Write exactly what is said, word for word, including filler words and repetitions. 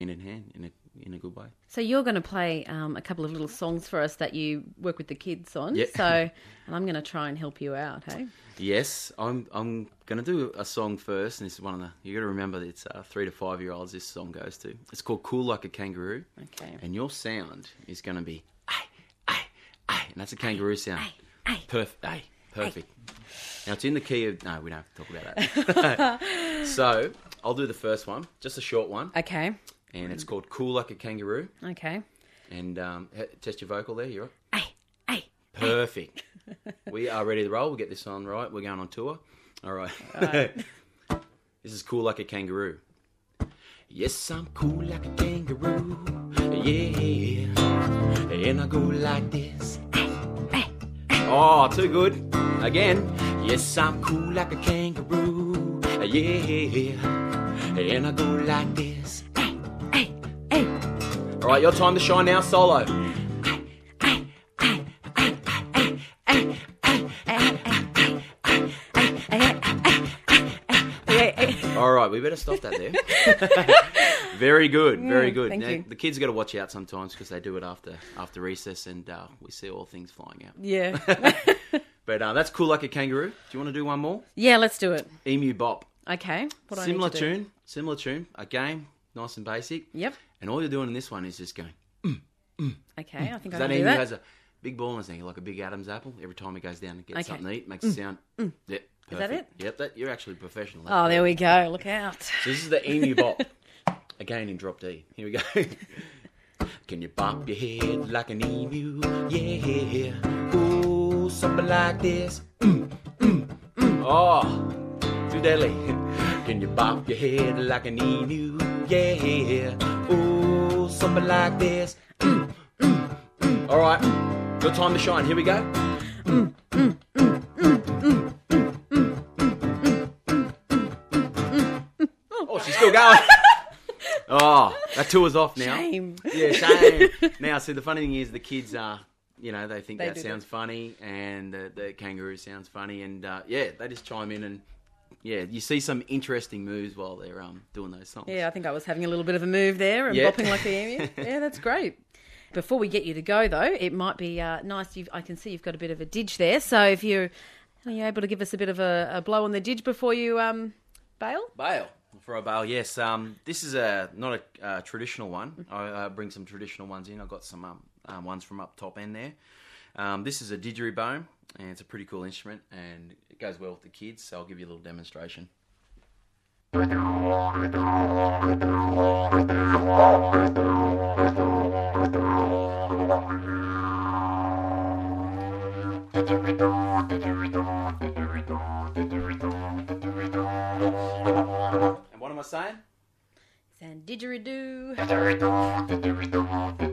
hand in hand in a in a good way. So you're going to play um, a couple of little songs for us that you work with the kids on. Yeah. So, and I'm going to try and help you out, hey? Yes, I'm I'm going to do a song first, and this is one of the, you got to remember it's uh, three to five year olds this song goes to. It's called Cool Like a Kangaroo. Okay. And your sound is going to be, ay, ay, ay, and that's a kangaroo sound. Ay, ay. Perfect, ay, perfect. Now it's in the key of, no, we don't have to talk about that. So I'll do the first one, just a short one. Okay. And it's called Cool Like a Kangaroo. Okay. And um, test your vocal there, you're Ay, ay. perfect. We are ready to roll. We'll get this on right. We're going on tour. All right. All right. This is Cool Like a Kangaroo. Yes, I'm cool like a kangaroo. Yeah. And I go like this. Oh, too good. Again. Yes, I'm cool like a kangaroo. Yeah. And I go like this. All right, your time to shine now, solo. All right, we better stop that there. Very good, very Yeah, good. thank Now, you. the kids got to watch out sometimes because they do it after after recess, and uh, we see all things flying out. Yeah. But uh, that's Cool Like a Kangaroo. Do you want to do one more? Yeah, let's do it. Emu Bop. Okay. What do Similar I need to do? tune, similar tune. Again, nice and basic. Yep. And all you're doing in this one is just going. Okay, I think I That can do emu that. has a big ball in his hand, like a big Adam's apple. Every time he goes down and gets Okay. something to eat, makes a sound. Yep, perfect. Is that it? Yep, that you're actually professional. Oh, there we go. Look out. So this is the Emu Bop. Again in drop D. Here we go. Can you bop your head like an emu? Yeah. Ooh, something like this. Mm, mm, mm. Oh, too deadly. Can you bop your head like an emu? Yeah. Ooh, something like this. Mm, mm, mm. All right. Your time to shine. Here we go. Mm, mm, mm, mm, mm, mm, mm, mm, mm, mm, mm. Oh, she's still going. Oh, that tour's off now. Shame. Yeah, shame. Now, see, the funny thing is the kids are, you know, they think They that do sounds funny, and the, the kangaroo sounds funny, and uh, yeah, they just chime in, and yeah, you see some interesting moves while they're um doing those songs. Yeah, I think I was having a little bit of a move there and Yeah. bopping like the emu. Yeah, that's great. Before we get you to go, though, it might be uh, nice. You've, I can see you've got a bit of a didge there. So if you're, are you able to give us a bit of a, a blow on the didge before you um bail? Bail. For a bail, yes. Um, this is a not a uh, traditional one. I uh, bring some traditional ones in. I've got some um, um, ones from up top end there. Um, this is a didgeridoo, and it's a pretty cool instrument, and it goes well with the kids, so I'll give you a little demonstration. And what am I saying? And didgeridoo. Didgeridoo, didgeridoo,